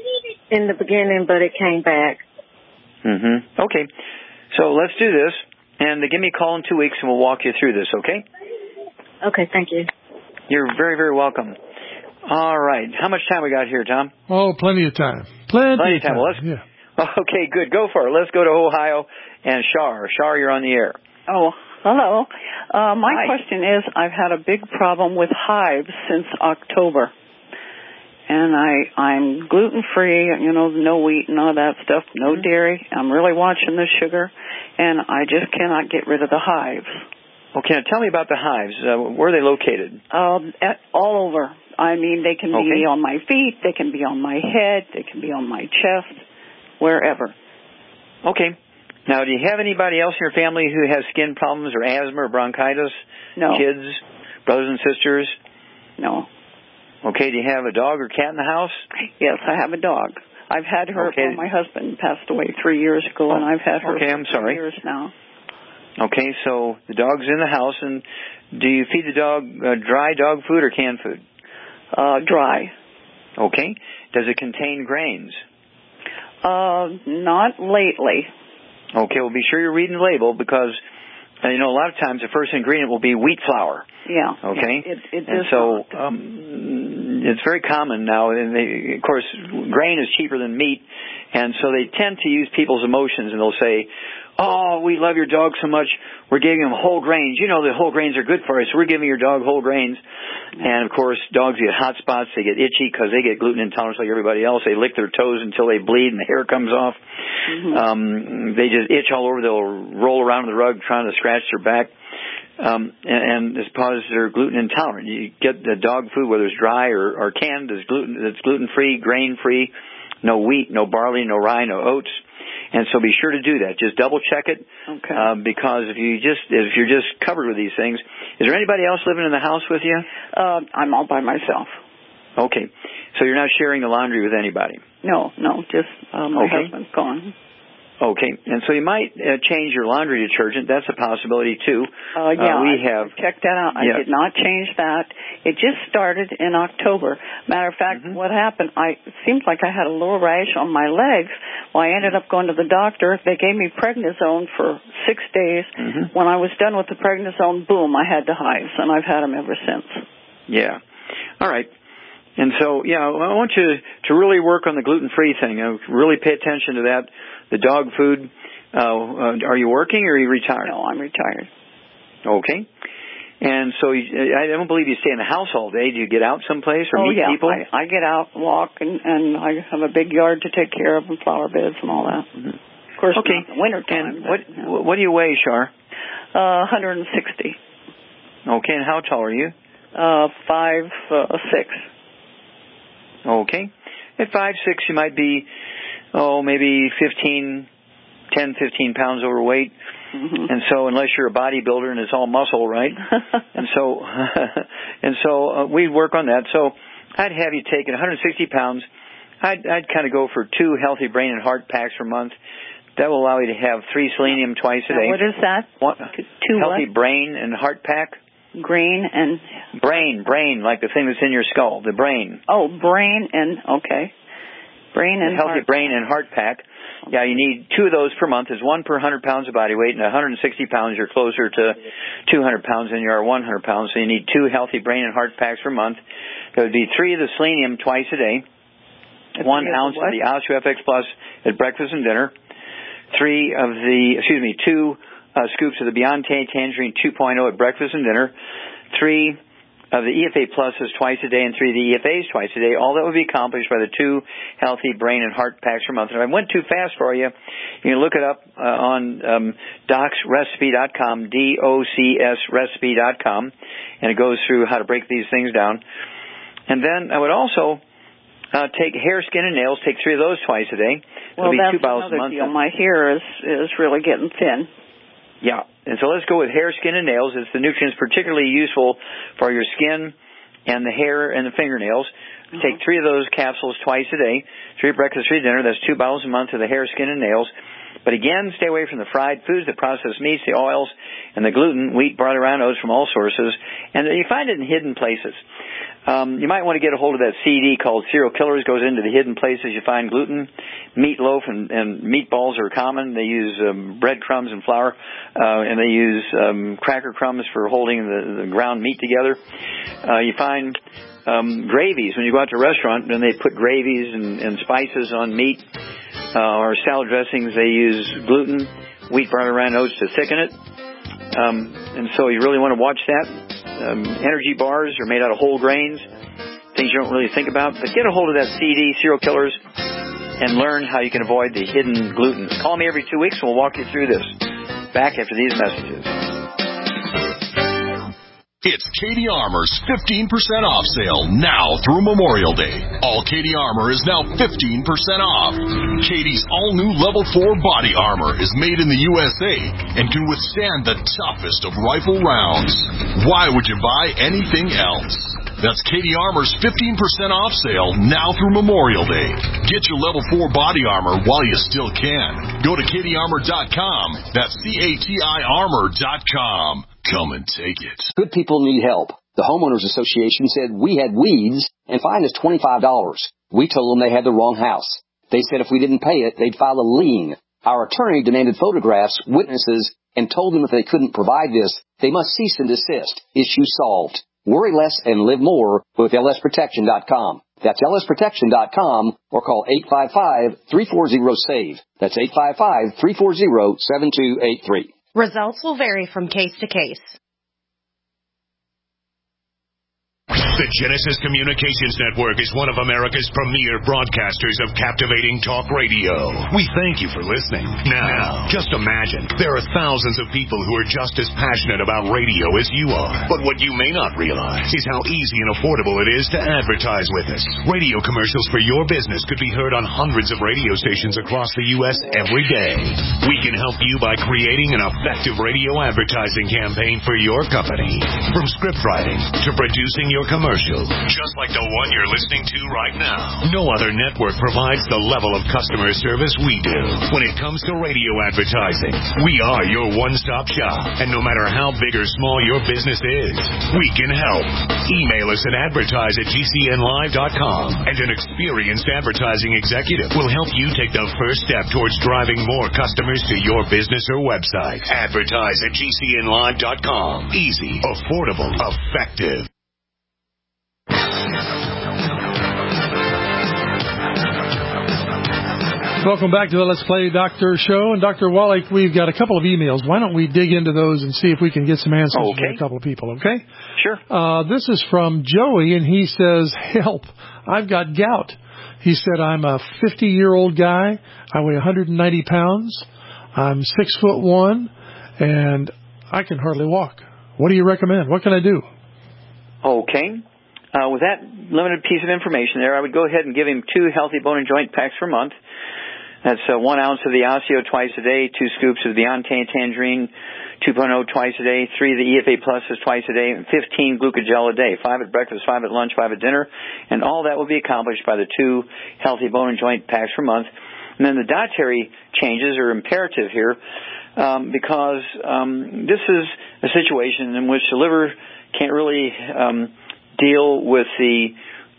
Speaker 18: In the beginning, but it came back.
Speaker 2: Okay. So let's do this. And give me a call in 2 weeks, and we'll walk you through this, okay?
Speaker 18: Okay, thank you.
Speaker 2: You're very, very welcome. All right. How much time we got here, Tom?
Speaker 7: Oh, plenty of time. Plenty of time.
Speaker 2: Well,
Speaker 7: yeah.
Speaker 2: Okay, good. Go for it. Let's go to Ohio and Shar. Shar, you're on the air.
Speaker 19: Oh, hello. My
Speaker 2: Hi.
Speaker 19: question is, I've had a big problem with hives since October. And I'm gluten-free, no wheat and all that stuff, no dairy. I'm really watching the sugar, and I just cannot get rid of the hives.
Speaker 2: Okay, now tell me about the hives. Where are they located?
Speaker 19: All over. I mean, they can be on my feet, they can be on my head, they can be on my chest, wherever.
Speaker 2: Okay. Now, do you have anybody else in your family who has skin problems or asthma or bronchitis?
Speaker 19: No.
Speaker 2: Kids, brothers and sisters?
Speaker 19: No.
Speaker 2: Okay, do you have a dog or cat in the house?
Speaker 19: Yes, I have a dog. I've had her, my husband passed away 3 years ago, and I've had her
Speaker 2: I'm sorry.
Speaker 19: 3 years now.
Speaker 2: Okay, so the dog's in the house, and do you feed the dog dry dog food or canned food?
Speaker 19: Dry.
Speaker 2: Okay. Does it contain grains?
Speaker 19: Not lately.
Speaker 2: Okay, well, be sure you're reading the label because, a lot of times the first ingredient will be wheat flour.
Speaker 19: Yeah.
Speaker 2: Okay?
Speaker 19: It
Speaker 2: and so it's very common now. And of course, grain is cheaper than meat, and so they tend to use people's emotions, and they'll say, oh, we love your dog so much, we're giving him whole grains. You know that whole grains are good for us, so we're giving your dog whole grains. And, of course, dogs get hot spots, they get itchy because they get gluten intolerance like everybody else. They lick their toes until they bleed and the hair comes off. Mm-hmm. They just itch all over. They'll roll around on the rug trying to scratch their back. And it's because they're gluten intolerant. You get the dog food, whether it's dry or canned, that's gluten-free, grain-free, no wheat, no barley, no rye, no oats. And so be sure to do that. Just double check it.
Speaker 19: Okay.
Speaker 2: Because if you're just covered with these things, is there anybody else living in the house with you?
Speaker 19: I'm all by myself.
Speaker 2: Okay. So you're not sharing the laundry with anybody?
Speaker 19: No, just my husband's gone.
Speaker 2: Okay, and so you might change your laundry detergent. That's a possibility too.
Speaker 19: We have checked that out. I did not change that. It just started in October. Matter of fact, what happened? It seemed like I had a little rash on my legs. Well, I ended up going to the doctor. They gave me prednisone for 6 days. When I was done with the prednisone, boom, I had the hives, and I've had them ever since.
Speaker 2: Yeah. All right. And so, I want you to really work on the gluten-free thing. Really pay attention to that. The dog food, are you working or are you retired?
Speaker 19: No, I'm retired.
Speaker 2: Okay. And so I don't believe you stay in the house all day. Do you get out someplace or meet people?
Speaker 19: I get out, walk, and I have a big yard to take care of and flower beds and all that. Of course, in the wintertime.
Speaker 2: And what do you weigh, Shar?
Speaker 19: 160.
Speaker 2: Okay, and how tall are you?
Speaker 19: 5'6".
Speaker 2: Okay. At 5'6", you might be, maybe 15 pounds overweight. And so unless you're a bodybuilder and it's all muscle, right? and so we work on that. So I'd have you take 160 pounds. I'd kind of go for 2 healthy brain and heart packs per month. That will allow you to have 3 selenium twice a day.
Speaker 19: What is that?
Speaker 2: 2 healthy brain and heart pack.
Speaker 19: Brain,
Speaker 2: like the thing that's in your skull, the brain.
Speaker 19: Oh, brain and brain and
Speaker 2: healthy
Speaker 19: heart.
Speaker 2: brain and heart pack. Yeah, you need 2 of those per month. There's 1 per 100 pounds of body weight, and 160 pounds, you're closer to 200 pounds than you are 100 pounds. So you need 2 healthy brain and heart packs per month. There would be 3 of the selenium twice a day, 1 ounce of the OsteoFX Plus at breakfast and dinner, 2 scoops of the Beyond Tangerine 2.0 at breakfast and dinner, 3 of the EFA Pluses twice a day, and 3 of the EFAs twice a day. All that would be accomplished by the 2 healthy brain and heart packs per month. And if I went too fast for you, you can look it up on docsrecipe.com, DOCSrecipe.com, and it goes through how to break these things down. And then I would also take hair, skin, and nails. Take 3 of those twice a day.
Speaker 19: Well,
Speaker 2: be
Speaker 19: that's
Speaker 2: 2 bottles
Speaker 19: another
Speaker 2: a month.
Speaker 19: deal. My hair is really getting thin.
Speaker 2: Yeah, and so let's go with hair, skin, and nails. It's the nutrients particularly useful for your skin and the hair and the fingernails. Take 3 of those capsules twice a day, 3 at breakfast, 3 at dinner. That's 2 bottles a month of the hair, skin, and nails. But again, stay away from the fried foods, the processed meats, the oils, and the gluten, wheat, barley, rye, oats from all sources. And you find it in hidden places. You might want to get a hold of that CD called Serial Killers. Goes into the hidden places you find gluten. Meatloaf and meatballs are common. They use breadcrumbs and flour, and they use cracker crumbs for holding the ground meat together. You find gravies. When you go out to a restaurant and they put gravies and spices on meat, or salad dressings, they use gluten, wheat, barley, rye, and oats to thicken it. And so you really want to watch that. Energy bars are made out of whole grains, things you don't really think about. But get a hold of that CD, Serial Killers, and learn how you can avoid the hidden gluten. Call me every 2 weeks and we'll walk you through this. Back after these messages.
Speaker 20: It's Katie Armour's 15% off sale now through Memorial Day. All Katie Armour is now 15% off. Katie's all-new Level 4 body armor is made in the USA and can withstand the toughest of rifle rounds. Why would you buy anything else? That's Katie Armour's 15% off sale now through Memorial Day. Get your Level 4 body armor while you still can. Go to KatieArmor.com. That's CATI Armor.com. Come and take it.
Speaker 4: Good people need help. The Homeowners Association said we had weeds and fined us $25. We told them they had the wrong house. They said if we didn't pay it, they'd file a lien. Our attorney demanded photographs, witnesses, and told them if they couldn't provide this, they must cease and desist. Issue solved. Worry less and live more with lsprotection.com. That's lsprotection.com or call 855-340-SAVE. That's 855-340-7283.
Speaker 5: Results will vary from case to case.
Speaker 1: The Genesis Communications Network is one of America's premier broadcasters of captivating talk radio. We thank you for listening. Now, just imagine, there are thousands of people who are just as passionate about radio as you are. But what you may not realize is how easy and affordable it is to advertise with us. Radio commercials for your business could be heard on hundreds of radio stations across the U.S. every day. We can help you by creating an effective radio advertising campaign for your company. From script writing to producing your commercial, just like the one you're listening to right now. No other network provides the level of customer service we do. When it comes to radio advertising, we are your one-stop shop. And no matter how big or small your business is, we can help. Email us at advertise@gcnlive.com, and an experienced advertising executive will help you take the first step towards driving more customers to your business or website. Advertise@gcnlive.com. Easy, affordable, effective.
Speaker 7: Welcome back to the Let's Play Doctor Show. And Dr. Wallach, we've got a couple of emails. Why don't we dig into those and see if we can get some answers from a couple of people, okay?
Speaker 2: Sure.
Speaker 7: This is from Joey, and he says, help, I've got gout. He said, I'm a 50-year-old guy. I weigh 190 pounds. I'm 6'1", and I can hardly walk. What do you recommend? What can I do?
Speaker 2: Okay. With that limited piece of information there, I would go ahead and give him 2 healthy bone and joint packs per month. That's 1 ounce of the Osteo twice a day, 2 scoops of the Beyond Tangerine 2.0 twice a day, 3 of the EFA Pluses twice a day, and 15 Glucogel a day, 5 at breakfast, 5 at lunch, 5 at dinner. And all that will be accomplished by the 2 healthy bone and joint packs per month. And then the dietary changes are imperative here because this is a situation in which the liver can't really deal with the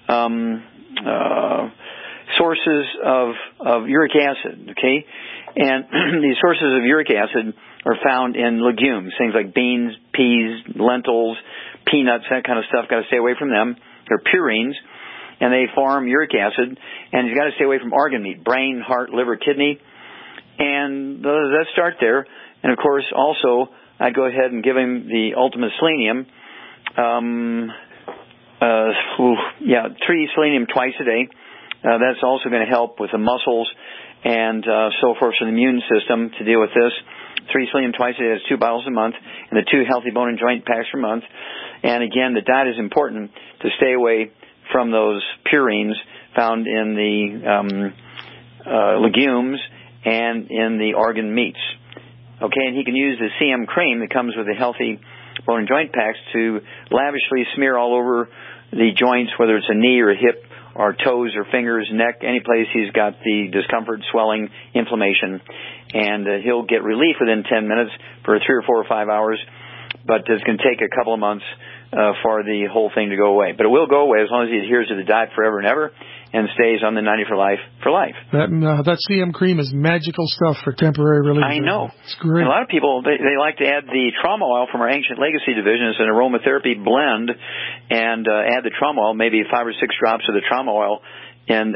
Speaker 2: sources of uric acid, okay? And these sources of uric acid are found in legumes, things like beans, peas, lentils, peanuts, that kind of stuff. Got to stay away from them. They're purines, and they form uric acid. And you've got to stay away from organ meat, brain, heart, liver, kidney. And let's start there. And, of course, also, I'd go ahead and give him the Ultimate Selenium. 3 selenium twice a day. That's also going to help with the muscles and so forth for the immune system to deal with this. 3 selenium twice a day. That's 2 bottles a month, and the 2 healthy bone and joint packs per month. And again, the diet is important to stay away from those purines found in the legumes and in the organ meats. Okay, and he can use the CM cream that comes with the healthy bone and joint packs to lavishly smear all over the joints, whether it's a knee or a hip or toes or fingers, neck, any place he's got the discomfort, swelling, inflammation. And he'll get relief within 10 minutes for 3 or 4 or 5 hours, but it's going to take a couple of months for the whole thing to go away. But it will go away as long as he adheres to the diet forever and ever and stays on the 90 for life for life.
Speaker 7: That CM cream is magical stuff for temporary relief.
Speaker 2: I know.
Speaker 7: It's great.
Speaker 2: And a lot of people, they like to add the trauma oil from our Ancient Legacy division as an aromatherapy blend and add the trauma oil, maybe 5 or 6 drops of the trauma oil in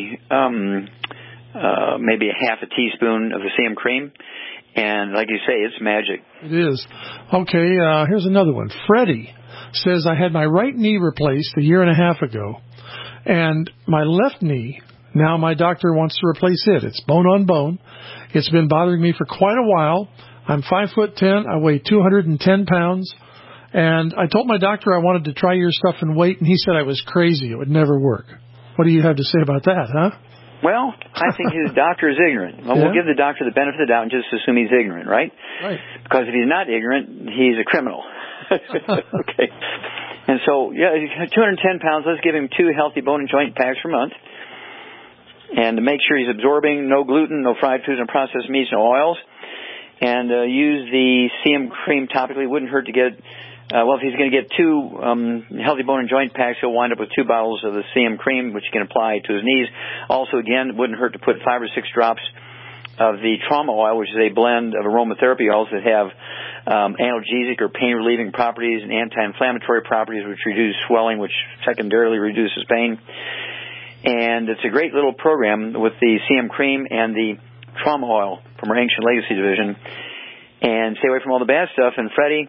Speaker 2: maybe a half a teaspoon of the CM cream. And like you say, it's magic.
Speaker 7: It is. Okay, here's another one. Freddie says, I had my right knee replaced a year and a half ago, and my left knee, now my doctor wants to replace it. It's bone on bone. It's been bothering me for quite a while. I'm 5'10". I weigh 210 pounds. And I told my doctor I wanted to try your stuff and wait, and he said I was crazy. It would never work. What do you have to say about that, huh?
Speaker 2: Well, I think his doctor is ignorant. Well, we'll give the doctor the benefit of the doubt and just assume he's ignorant, right?
Speaker 7: Right.
Speaker 2: Because if he's not ignorant, he's a criminal. Okay. And so, 210 pounds, let's give him 2 healthy bone and joint packs per month. And to make sure he's absorbing no gluten, no fried foods, no processed meats, no oils. And use the CM cream topically. Wouldn't hurt to get, if he's going to get 2 healthy bone and joint packs, he'll wind up with 2 bottles of the CM cream, which he can apply to his knees. Also, again, it wouldn't hurt to put 5 or 6 drops of the trauma oil, which is a blend of aromatherapy oils that have analgesic or pain-relieving properties and anti-inflammatory properties, which reduce swelling, which secondarily reduces pain. And it's a great little program with the CM cream and the trauma oil from our Ancient Legacy division. And stay away from all the bad stuff. And Freddie,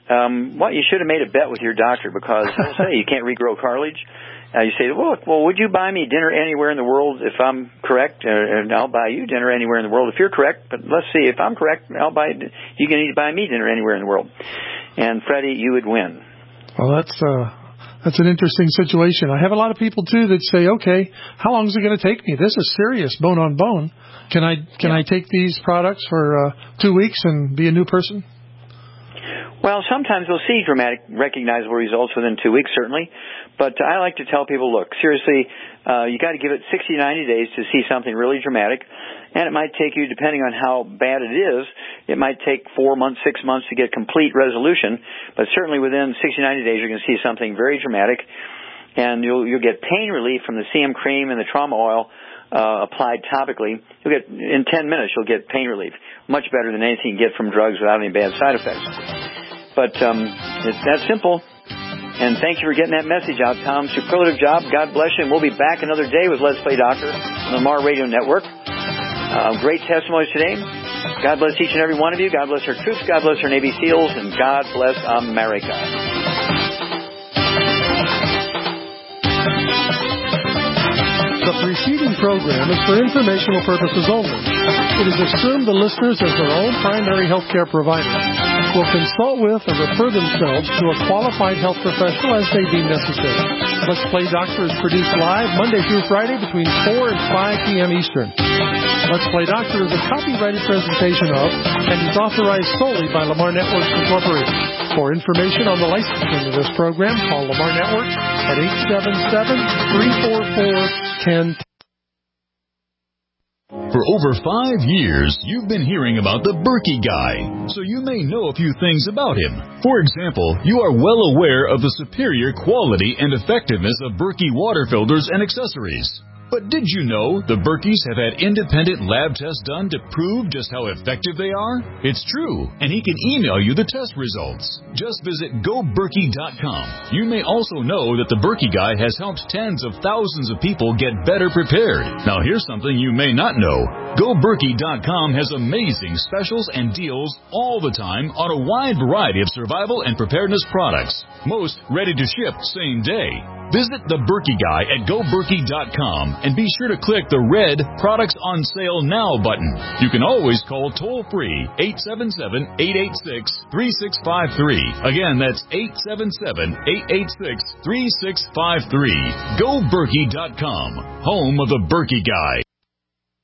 Speaker 2: you should have made a bet with your doctor, because he'll say you can't regrow cartilage. You say, well, would you buy me dinner anywhere in the world if I'm correct? And I'll buy you dinner anywhere in the world if you're correct. But let's see, if I'm correct, you can need to buy me dinner anywhere in the world. And Freddie, you would win.
Speaker 7: Well, that's an interesting situation. I have a lot of people too that say, okay, how long is it going to take me? This is serious, bone on bone. Can I take these products for 2 weeks and be a new person?
Speaker 2: Well, sometimes we'll see dramatic, recognizable results within 2 weeks, certainly. But I like to tell people, look, seriously, you got to give it 60, 90 days to see something really dramatic. And it might take you, depending on how bad it is, it might take 4 months, 6 months to get complete resolution. But certainly within 60, 90 days, you're going to see something very dramatic. And you'll get pain relief from the CM cream and the trauma oil applied topically. In 10 minutes, you'll get pain relief. Much better than anything you get from drugs without any bad side effects. But it's that simple. And thank you for getting that message out, Tom. Superlative job. God bless you. And we'll be back another day with Let's Play Doctor on the Lamar Radio Network. Great testimonies today. God bless each and every one of you. God bless our troops. God bless our Navy SEALs. And God bless America.
Speaker 9: The preceding program is for informational purposes only. It is assumed the listeners, as their own primary health care provider, will consult with or refer themselves to a qualified health professional as they deem necessary. Let's Play Doctor is produced live Monday through Friday between 4 and 5 p.m. Eastern. Let's Play Doctor is a copyrighted presentation of and is authorized solely by Lamar Networks Incorporated. For information on the licensing of this program, call Lamar Networks at 877-344-1010.
Speaker 21: For over 5 years, you've been hearing about the Berkey Guy, so you may know a few things about him. For example, you are well aware of the superior quality and effectiveness of Berkey water filters and accessories. But did you know the Berkeys have had independent lab tests done to prove just how effective they are? It's true, and he can email you the test results. Just visit GoBerkey.com. You may also know that the Berkey Guy has helped tens of thousands of people get better prepared. Now here's something you may not know. GoBerkey.com has amazing specials and deals all the time on a wide variety of survival and preparedness products. Most ready to ship same day. Visit the Berkey Guy at GoBerkey.com and be sure to click the red Products on Sale Now button. You can always call toll-free 877-886-3653. Again, that's 877-886-3653. GoBerkey.com, home of the Berkey Guy.